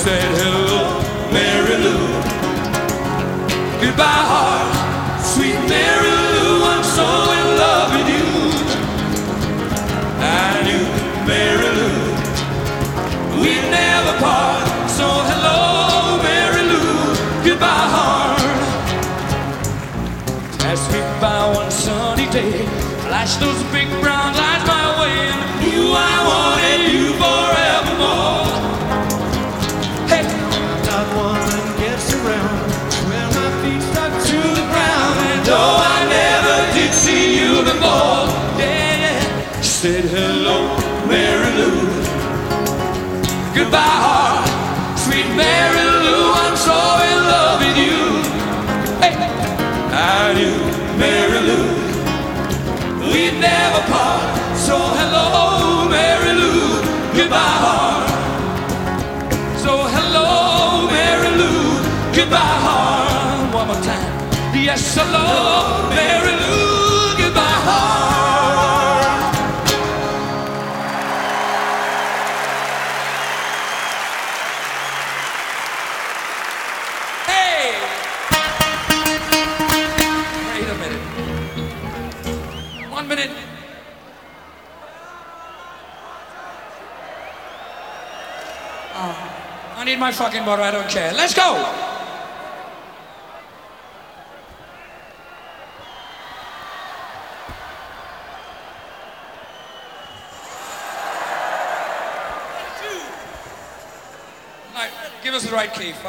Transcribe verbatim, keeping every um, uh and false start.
said hello, Mary Lou. Goodbye, heart, sweet Mary Lou. I'm so in love with you. I knew Mary Lou, we'd never part. So hello, Mary Lou. Goodbye, heart. Passed me by one sunny day, flashed those big brown lights my way, and knew I wanted you forevermore. Hey, not one that gets around where my feet stuck to the ground, and though I never did see you before, yeah, yeah. She said hello, Mary Lou. Goodbye, heart, sweet Mary Lou. I'm so in love with you. Hey, I knew Mary Lou, we'd never part. So hello, Mary Lou. Goodbye, heart. So hello, Mary Lou. Goodbye, heart. One more time. Yes, hello, Mary Lou. Goodbye, heart. Hey! Wait a minute. One minute. Oh, I need my fucking water. I don't care. Let's go! All right, give us the right key.